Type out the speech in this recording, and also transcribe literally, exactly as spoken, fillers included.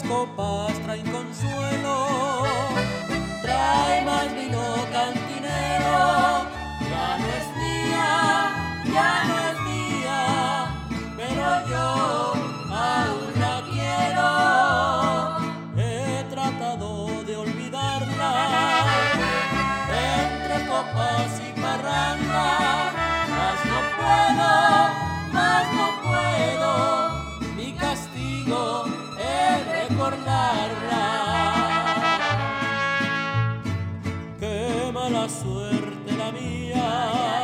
copas traen consuelo, trae más vino cantinero. Ya no es mía, ya no es mía, pero yo aún la quiero. He tratado de olvidarla entre copas y parranda, mas no puedo, mas no puedo, mi castigo es recordarla. Qué mala suerte la mía.